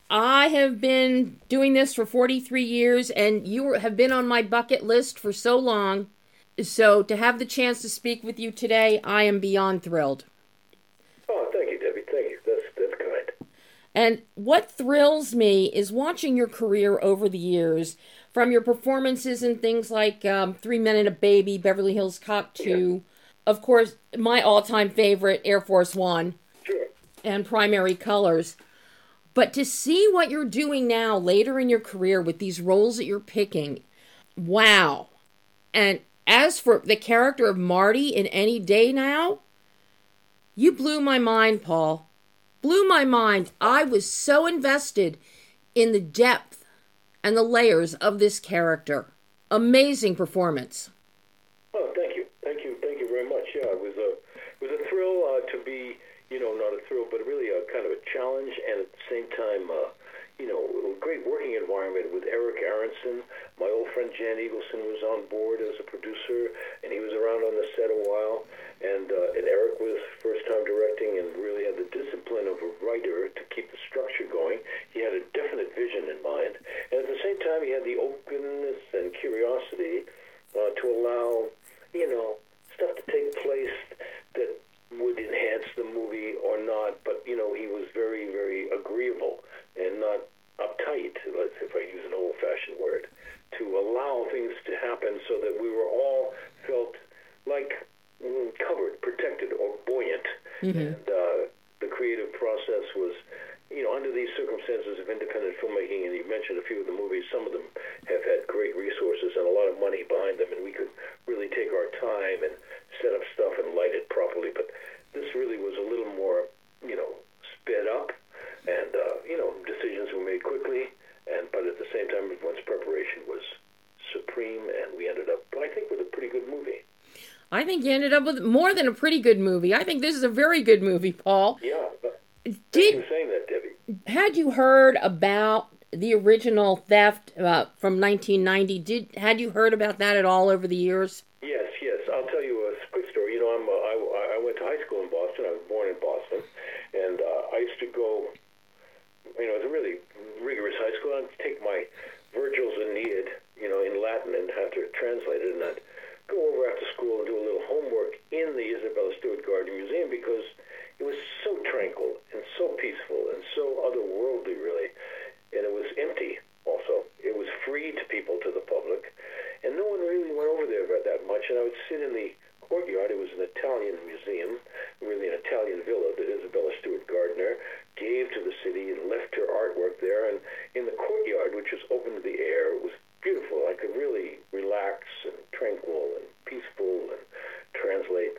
I have been doing this for 43 years, and you have been on my bucket list for so long. So to have the chance to speak with you today, I am beyond thrilled. Oh, thank you, Debbie. Thank you. That's kind. And what thrills me is watching your career over the years, from your performances in things like 3 Men and a Baby, Beverly Hills Cop Yeah, 2, of course, my all-time favorite, Air Force One, sure. and Primary Colors. But to see what you're doing now, later in your career, with these roles that you're picking, wow. And as for the character of Marty in Any Day Now, you blew my mind, Paul. Blew my mind. I was so invested in the depth and the layers of this character. Amazing performance. Oh, thank you very much. Yeah, it was a thrill to be, not a thrill, but really a kind of a challenge, and at the same time, a great working environment with Eric Aronson. My old friend Jan Eagleson was on board as a producer, and he was around on the set a while. And Eric was first time directing and really had the discipline of a writer to keep the structure going. He had a definite vision in mind, and at the same time, he had the openness and curiosity to allow, stuff to take place that would enhance the movie or not. But he was very, very agreeable and not uptight, let's if I use an old-fashioned word, to allow things to happen so that we were all felt like covered, protected, or buoyant. Mm-hmm. And the creative process was, under these circumstances of independent filmmaking, and you mentioned a few of the movies, some of them have had great resources and a lot of money behind them, and we could really take our time and set up stuff and light it properly. But this really was a little more, sped up, and, decisions were made quickly, but at the same time, everyone's preparation was supreme, and we ended up, I think, with a pretty good movie. I think you ended up with more than a pretty good movie. I think this is a very good movie, Paul. Yeah. Thank you for saying that, Debbie. Had you heard about the original Theft from 1990? Had you heard about that at all over the years? Yes. I'll tell you a quick story. I went to high school in Boston. I was born in Boston, and I used to go. It was a really rigorous high school. I'd take my Virgil's Aeneid, in Latin, and have to translate it, and I'd go over after school and do a little homework in the Isabella Stewart Gardner Museum because it was so tranquil and so peaceful and so otherworldly, really. And it was empty also. It was free to people, to the public. And no one really went over there that much. And I would sit in the courtyard. It was an Italian museum, really an Italian villa that Isabella Stewart Gardner gave to the city and left her artwork there. And in the courtyard, which was open to the air, it was beautiful. I could really relax and tranquil and peaceful and translate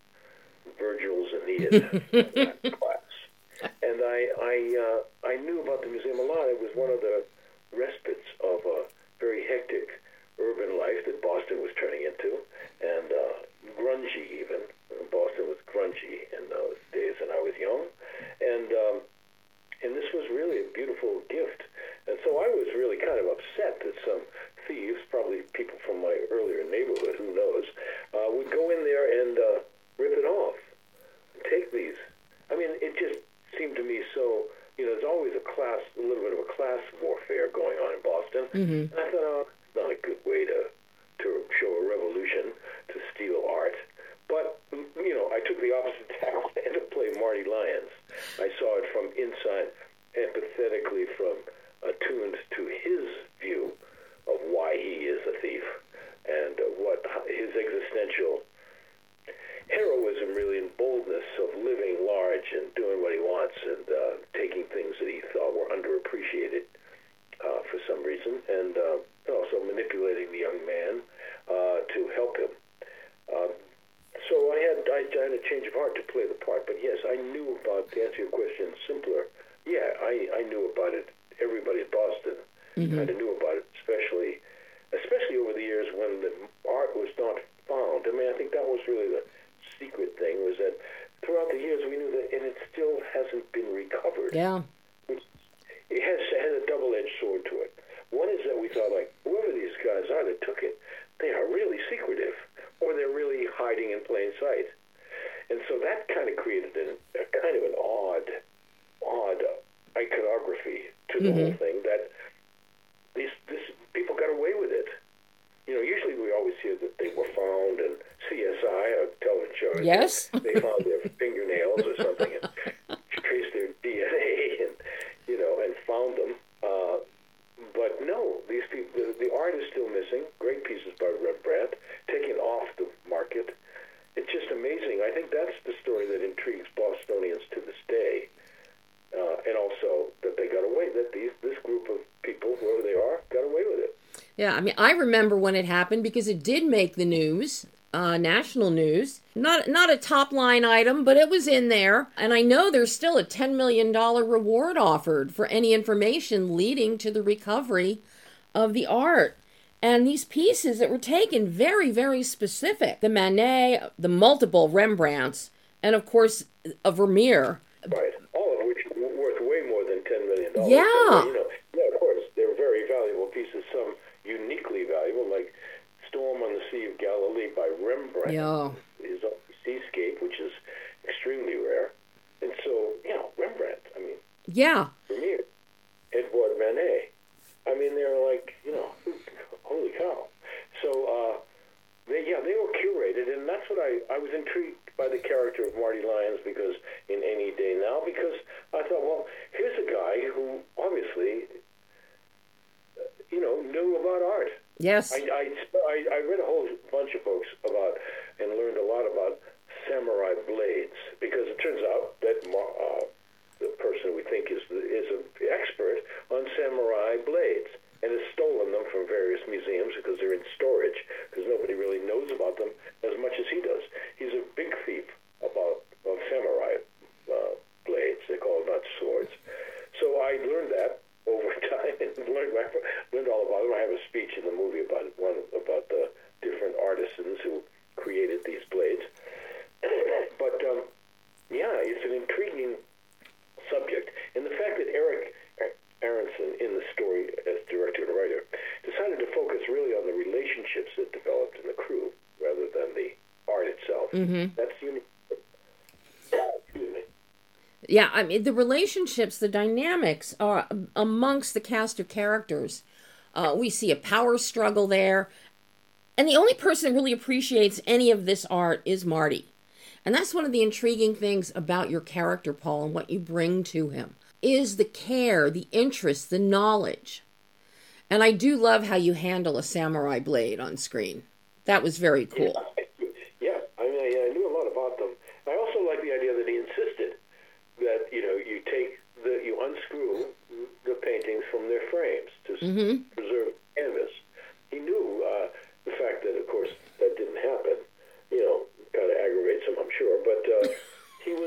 Virgil's Aeneid class. And I knew about the museum a lot. It was one of the respites of a very hectic urban life that Boston was turning into, and grungy even. Boston was grungy in those days, and I was young. And this was really a beautiful gift. And so I was really kind of upset that some thieves, probably people from my earlier neighborhood, who knows, would go in there and rip it off, take these. I mean, it just seemed to me so, there's always a little bit of a class warfare going on in Boston. Mm-hmm. And I thought, it's not a good way to show a revolution, to steal art. But, I took the opposite tack and to play Marty Lyons. I saw it from inside, empathetically attuned to his view of why he is a thief and what his existential heroism, really, and boldness of living large and doing what he wants and taking things that he thought were underappreciated for some reason, and also manipulating the young man to help him. So I had a change of heart to play the part, but yes, I knew about, to answer your question simpler, I knew about it. Everybody in Boston kind of knew about it, especially over the years when the art was not found. I mean, I think that was really the secret thing, was that throughout the years we knew that, and it still hasn't been recovered. Yeah. It has a double-edged sword to it. One is that we thought, like, whoever these guys are that took it, they are really secretive, or they're really hiding in plain sight. And so that kind of created a kind of an odd iconography to the whole thing that these people got away with it. You know, usually we always hear that they were found in CSI, a television show. Yes. They found their fingernails or something and traced their DNA and, you know, and found them. But no, these people, the art is still missing. Great pieces by Rembrandt, taken off the market. It's just amazing. I think that's the story that intrigues Bostonians to this day. And also that they got away, that this group of people, whoever they are, got away with it. Yeah, I mean, I remember when it happened because it did make the news, national news. Not a top line item, but it was in there. And I know there's still a $10 million reward offered for any information leading to the recovery of the art. And these pieces that were taken, very, very specific. The Manet, the multiple Rembrandts, and of course, a Vermeer. Right, all of which were worth way more than $10 million. Yeah. So, you know, yeah, of course, they're very valuable pieces, some uniquely valuable, like Storm on the Sea of Galilee by Rembrandt. Yeah. His own seascape, which is extremely rare. And so, you know, Rembrandt, I mean, Yeah. Vermeer, Edouard Manet. I mean, they're like, you know, holy cow. So, they were curated, and that's what I was intrigued by the character of Marty Lyons because in Any Day Now, because I thought, well, here's a guy who obviously, you know, knew about art. Yes. I read a whole bunch of books about and learned a lot about samurai blades because it turns out that the person we think is an expert on samurai blades and has stolen them from various museums because they're in storage because nobody really knows about them as much as he does. He's a big thief of samurai blades. They call them not swords. So I learned that over time and learned all about it. I have a speech in the movie about the different artisans who created these blades. But yeah, it's an intriguing subject, and the fact that Eric Aronson, in the story as director and writer, decided to focus really on the relationships that developed in the crew rather than the art itself. That's unique. Excuse me. Yeah, I mean, the relationships, the dynamics are amongst the cast of characters. We see a power struggle there. And the only person that really appreciates any of this art is Marty. And that's one of the intriguing things about your character, Paul, and what you bring to him, is the care, the interest, the knowledge. And I do love how you handle a samurai blade on screen. That was very cool. Yeah, I mean, I knew a lot about them. I also like the idea that he insisted that, you know, you unscrew the paintings from their frames to preserve canvas. He knew the fact that, of course, that didn't happen. You know, kind of aggravates him, I'm sure. But he was,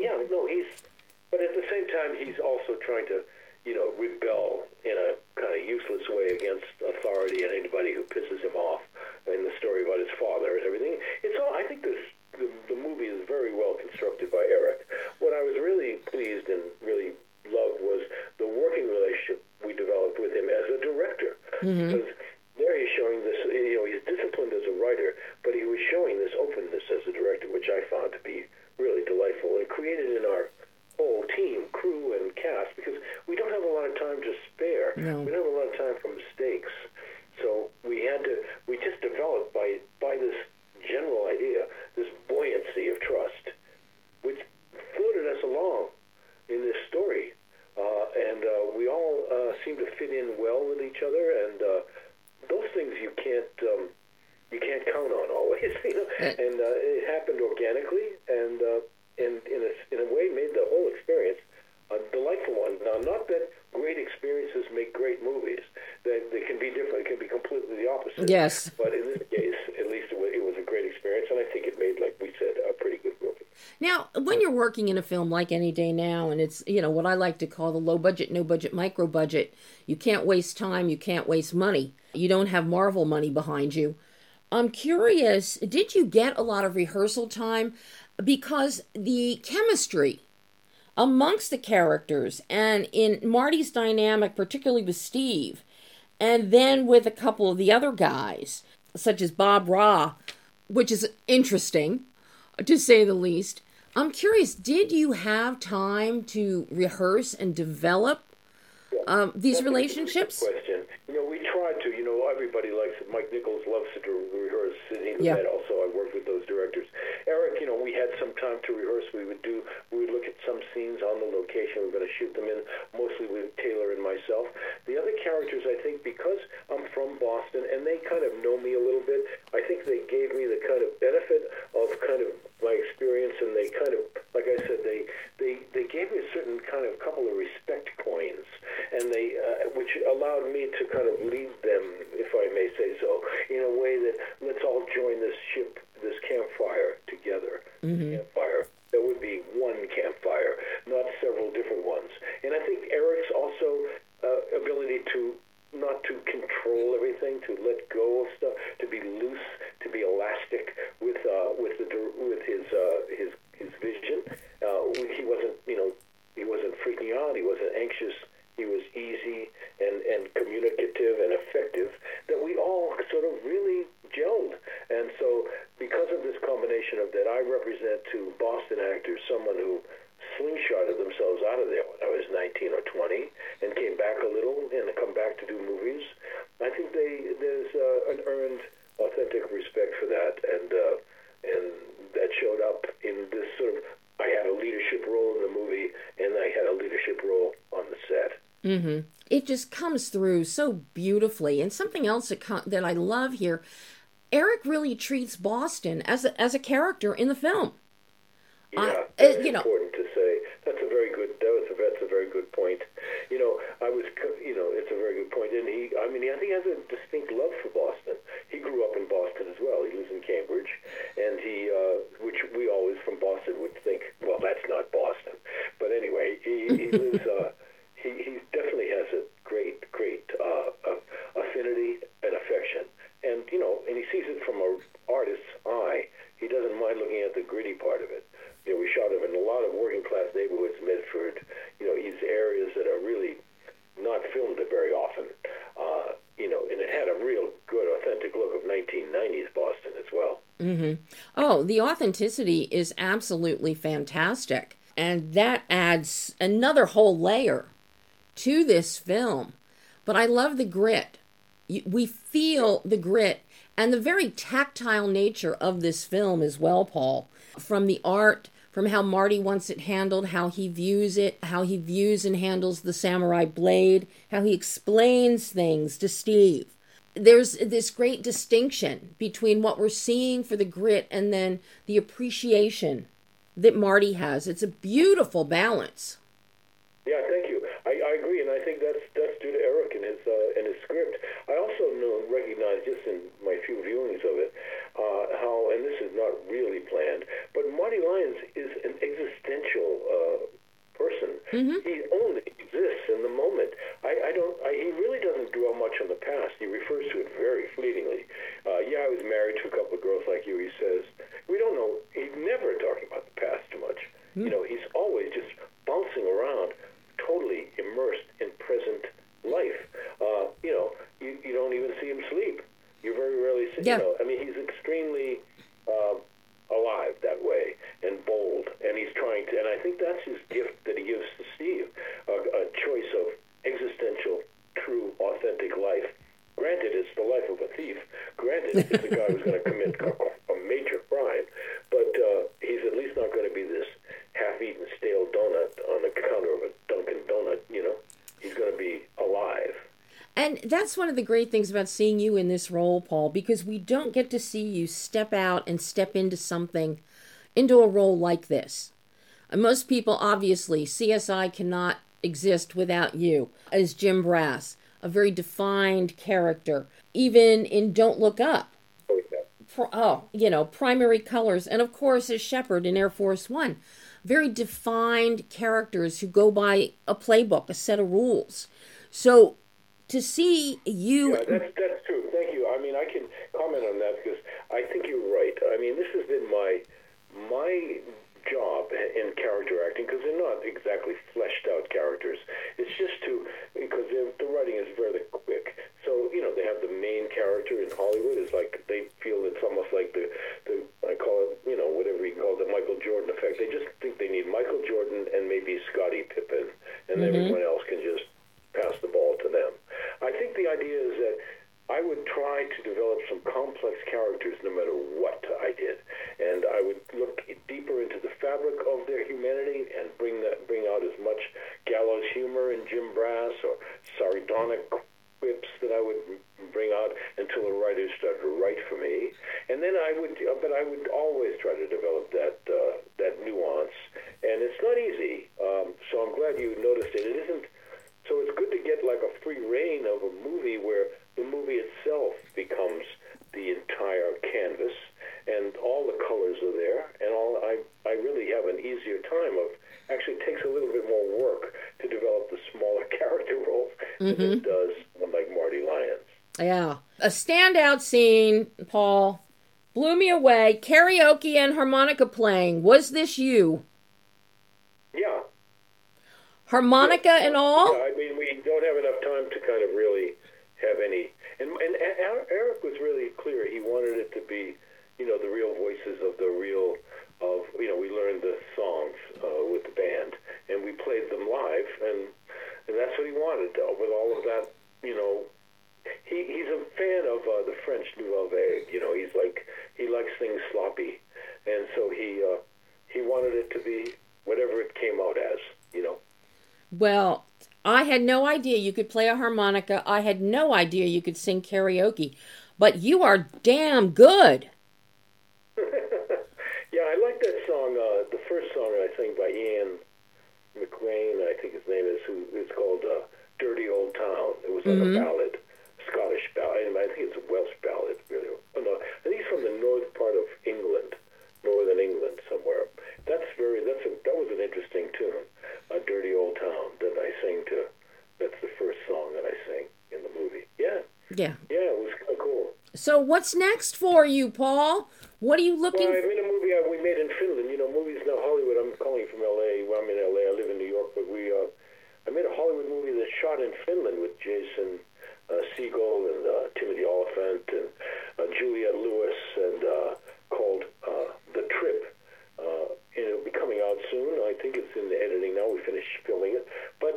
but at the same time, he's also trying to, you know, rebel in a kind of useless way against authority and anybody who pisses him off. In the story about his father and everything, it's all. I think the movie is very well constructed by Eric. What I was really pleased and really loved was the working relationship we developed with him as a director. Because there he's showing this, you know, he's disciplined as a writer, but he was showing this openness as a director, which I found to be really delightful and created in our whole team, crew and cast, because we don't have a lot of time to spare. No. We don't have a lot of time for mistakes. So we just developed by this general idea, this buoyancy of trust, which floated us along in this story. And we all seem to fit in well with each other, and those things you can't count on always, you know. And it happened organically, and in a way made the whole experience a delightful one. Now, not that great experiences make great movies; they can be different. It can be completely the opposite. Yes. But in this case, at least it was a great experience, and I think it made, like we said, a pretty good movie. Now, when you're working in a film like Any Day Now, and it's, you know, what I like to call the low budget, no budget, micro budget, you can't waste time, you can't waste money. You don't have Marvel money behind you. I'm curious, did you get a lot of rehearsal time? Because the chemistry amongst the characters and in Marty's dynamic, particularly with Steve, and then with a couple of the other guys, such as Bob Ra, which is interesting, to say the least. I'm curious, did you have time to rehearse and develop these That's relationships? a good question. We tried to. Everybody likes it. Mike Nichols loves to rehearse. Sidney Yeah. Lumet also. I worked with those directors. Eric, we had some time to rehearse. We would look at some scenes on the location. We're going to shoot them in, mostly with Taylor and myself. The other characters, I think, because I'm from Boston and they kind of know me a little bit, I think they gave me the kind of benefit of kind of my experience, and they kind of, like I said, they gave me a certain kind of couple of respect coins, and they which allowed me to kind of lead them, if I may say so, in a way that let's all join this ship, this campfire together. Campfire. There would be one campfire, not several different ones. And I think Eric's also ability to not to control everything, to let go of stuff, to be loose, to be elastic with his vision. He wasn't he wasn't freaking out. He wasn't anxious. He was easy and communicative and effective. That we all sort of really gelled. And so, because of this combination of that, I represent to Boston actors someone who slingshotted themselves out of there when I was 19 or 20 and came back a little and come back to do movies. I think there's an earned, authentic respect for that, and that showed up in this sort of, I had a leadership role in the movie and I had a leadership role on the set. It just comes through so beautifully. And something else that I love here, Eric really treats Boston as a character in the film. Yeah, that's important to say. That's a very good point. It's a very good point. And I think he has a distinct love for Boston. He grew up in Boston as well. He lives in Cambridge, and which we always from Boston would think, well, that's not Boston. But anyway, he lives. He definitely has a great affinity and affection, and and he sees it from an artist's eye. He doesn't mind looking at the gritty part of it. We shot him in a lot of working class neighborhoods, Medford, these areas that are really not filmed very often, and it had a real good, authentic look of 1990s Boston as well. Oh, the authenticity is absolutely fantastic. And that adds another whole layer to this film. But I love the grit. We feel the grit and the very tactile nature of this film as well, Paul. From the art, from how Marty wants it handled, how he views it, how he views and handles the samurai blade, how he explains things to Steve. There's this great distinction between what we're seeing for the grit and then the appreciation that Marty has. It's a beautiful balance. Yeah, thank you. I agree, and I think that's due to Eric and his script. I also recognize just in my few viewings of it how, and this is not really planned, but Marty Lyons is an existential person. He only exists in the moment. He really doesn't dwell much on the past. He refers to it very fleetingly. I was married to a couple of girls like you, he says. We don't know. He's never talking about the past too much. He's always just bouncing around, totally immersed in present life. You don't even see him sleep. You very rarely see, he's extremely alive that way and bold, and he's trying to, and I think that's his gift that he gives to Steve, a choice of existential, true, authentic life. Granted, it's the life of a thief. Granted, it's a guy who's going to commit a major crime, but he's at least not going to be this half-eaten stale donut on the counter of a Dunkin' Donut, He's going to be alive. And that's one of the great things about seeing you in this role, Paul, because we don't get to see you step out and step into a role like this. And most people, obviously, CSI cannot exist without you as Jim Brass, a very defined character, even in Don't Look Up. Primary colors, and of course as Shepard in Air Force One. Very defined characters who go by a playbook, a set of rules. So to see you... Yeah, that's true. Thank you. I can comment on that because I think you're right. This has been my job in character acting because they're not exactly fleshed out characters. It's just because the writing is very quick. So, they have the main character in Hollywood. It's like they feel it's almost like the I call it, whatever you call it, the Michael Jordan effect. They just think the idea is that I would try to develop some complex characters no matter what I did, and I would look deeper into the fabric of their humanity and bring out as much gallows humor in Jim Brass or sardonic quips that I would bring out until the writers started to write for me, and then I would always try to develop that nuance, and it's not easy. So I'm glad you noticed it. It isn't. So it's good to get like a free reign of a movie where the movie itself becomes the entire canvas, and all the colors are there, and I really have an easier time of. Actually, it takes a little bit more work to develop the smaller character roles than it does like Marty Lyons. Yeah. A standout scene, Paul, blew me away. Karaoke and harmonica playing. Was this you? Yeah. Harmonica and all? I mean, we don't have enough time to kind of really have any. And Eric was really clear. He wanted it to be, the real voices of the real. We learned the songs with the band, and we played them live, and that's what he wanted. With all of that, he's a fan of the French Nouvelle Vague. He likes things sloppy, and so he wanted it to be whatever it came out as. Well, I had no idea you could play a harmonica. I had no idea you could sing karaoke, but you are damn good. Yeah, I like that song. The first song I sang by Ian McLean, I think his name is. It's called "Dirty Old Town." It was like a ballad, Scottish ballad. I think it's a Welsh ballad, really. Oh, no, I think it's from the north part of England, northern England somewhere. That was an interesting tune, "Dirty Old Town," that I sang to. That's the first song that I sang in the movie. Yeah. Yeah. Yeah, it was kind of cool. So what's next for you, Paul? What are you looking for? Well, I'm in a movie we made in Finland. Movies now, Hollywood. I'm calling from L.A. Well, I'm in L.A. I live in New York, but I made a Hollywood movie that's shot in Finland with Jason Segel and Timothy Olyphant and Juliette Lewis, and called The Trip. And it'll be coming out soon. I think it's in the editing now. We finished filming it. But,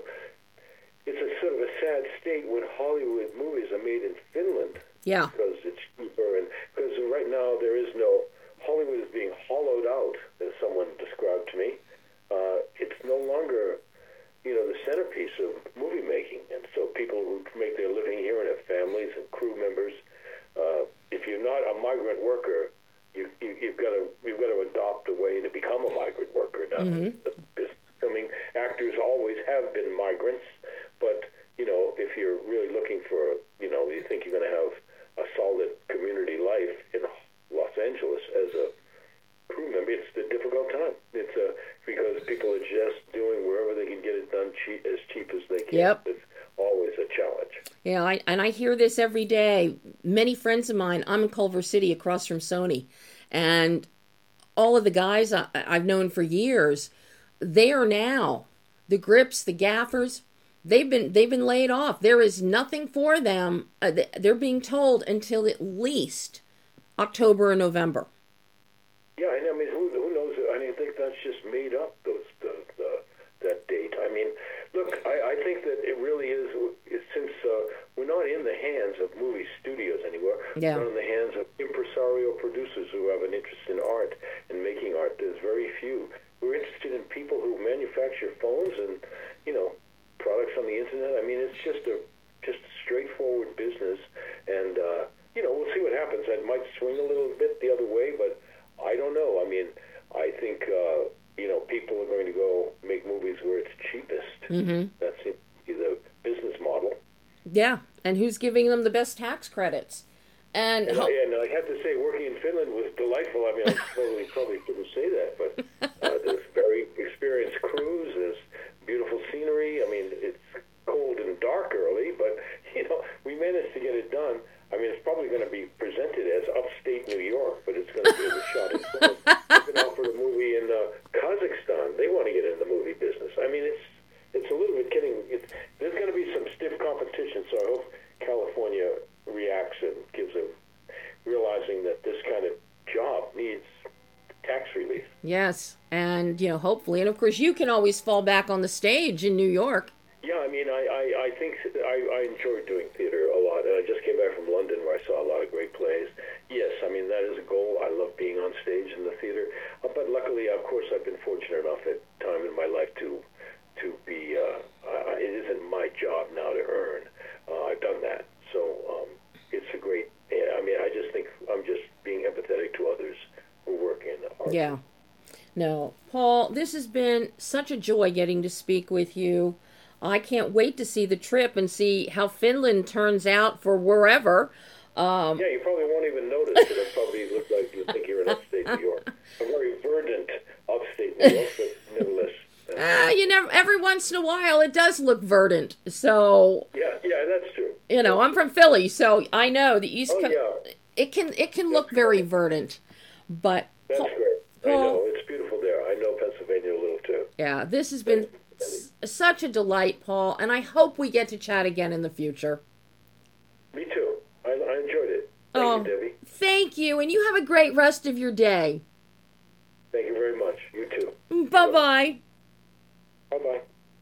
it's a sort of a sad state when Hollywood movies are made in Finland. Yeah. Because it's cheaper, and because right now there is no, Hollywood is being hollowed out, as someone described to me. It's no longer, the centerpiece of movie making, and so people who make their living here and have families and crew members, if you're not a migrant worker, you've got to adopt a way to become a migrant worker now. Filming actors always have been migrants, but if you're really looking for, you think you're going to have a solid community life in Los Angeles as a crew member, it's a difficult time. It's because people are just doing wherever they can get it done as cheap as they can. Yep. It's always a challenge. Yeah, I hear this every day. Many friends of mine, I'm in Culver City across from Sony, and all of the guys I've known for years, they are now, the grips, the gaffers, they've been laid off. There is nothing for them. They're being told until at least October or November. Yeah, and I mean, who knows? I think that's just made up that date. I mean, look, I think that it really is, since we're not in the hands of movie studios anymore. Yeah. We're not in the hands of impresario producers who have an interest in art and making art. There's very few. We're interested in people who manufacture phones and, products on the internet. I mean, it's just a straightforward business, and we'll see what happens. It might swing a little bit the other way, but I don't know. I mean, I think people are going to go make movies where it's cheapest. Mm-hmm. That seems to be the business model. Yeah, and who's giving them the best tax credits? And I have to say, working in Finland was delightful. I mean, I probably shouldn't say that, but there's very experienced crews. There's beautiful scenery. I mean, it's cold and dark early, but we managed to get it done. I mean, it's probably going to be presented as upstate New York, but it's going to be shot in Finland. I've been offered a movie in Kazakhstan. They want to get in the movie business. I mean, it's a little bit kidding. There's going to be some stiff competition, so I hope California reacts and gives them, realizing that this kind of job needs tax relief. Yes, and hopefully, and of course, you can always fall back on the stage in New York. Yeah, I mean, I think I enjoy doing theater a lot, and I just came back from London where I saw a lot of great plays. Yes, I mean, that is a goal. I love being on stage in the theater, but luckily, of course, I've been fortunate enough at time in my life to be, it isn't my job now to earn. I've done that, so it's a great, I mean, I just think I'm just being empathetic to others who work in art. Yeah. No, Paul, this has been such a joy getting to speak with you. I can't wait to see the trip and see how Finland turns out for wherever. Yeah, you probably won't even notice it. It'll probably look like you think you're in upstate New York. A very verdant upstate New York, but nevertheless. You never. Every once in a while, it does look verdant. So. Yeah, that's true. You know, I'm from Philly, so I know the East Coast. Yeah. It can look very verdant, but. That's great. I know it's beautiful there. I know Pennsylvania a little too. Yeah, this has been such a delight, Paul, and I hope we get to chat again in the future. Me too. I enjoyed it. Thank you, Debbie. Thank you, and you have a great rest of your day. Thank you very much. You too. Bye-bye. Bye-bye.